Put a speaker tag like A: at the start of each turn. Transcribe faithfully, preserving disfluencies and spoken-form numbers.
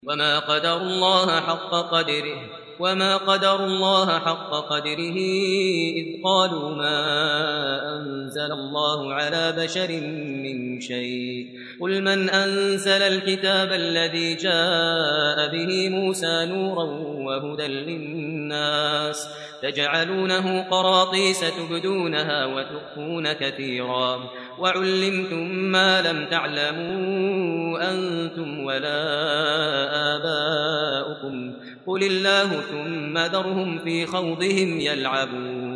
A: وما قدر الله حق قدره وما قدر الله حق قدره إذ قالوا ما أنزل الله على بشر من شيء قل من أنزل الكتاب الذي جاء به موسى نورا وهدى للناس تجعلونه قراطيس تبدونها وتخفون كثيرا وعلمتم ما لم تعلموا أنتم ولا آباؤكم قل الله ثم ذرهم في خوضهم يلعبون